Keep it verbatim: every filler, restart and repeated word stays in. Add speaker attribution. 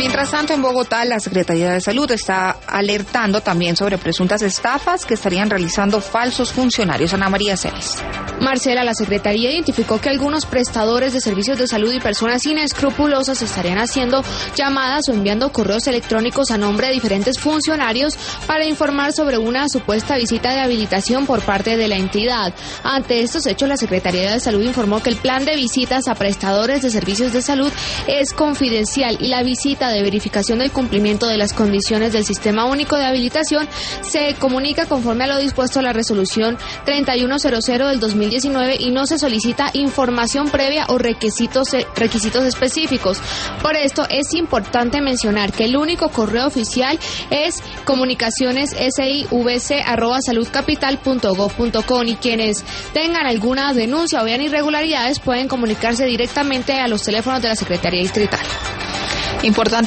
Speaker 1: Mientras tanto, en Bogotá, la Secretaría de Salud está alertando también sobre presuntas estafas que estarían realizando falsos funcionarios. Ana María Celis.
Speaker 2: Marcela, la Secretaría identificó que algunos prestadores de servicios de salud y personas inescrupulosas estarían haciendo llamadas o enviando correos electrónicos a nombre de diferentes funcionarios para informar sobre una supuesta visita de habilitación por parte de la entidad. Ante estos hechos, la Secretaría de Salud informó que el plan de visitas a prestadores de servicios de salud es confidencial y la visita de verificación del cumplimiento de las condiciones del Sistema Único de Habilitación se comunica conforme a lo dispuesto a la resolución treinta y uno cero cero del dos mil diecinueve y no se solicita información previa o requisitos, requisitos específicos. Por esto es importante mencionar que el único correo oficial es comunicaciones sivc arroba saludcapital punto gov punto co y quienes tengan alguna denuncia o vean irregularidades pueden comunicarse directamente a los teléfonos de la Secretaría Distrital.
Speaker 1: Importante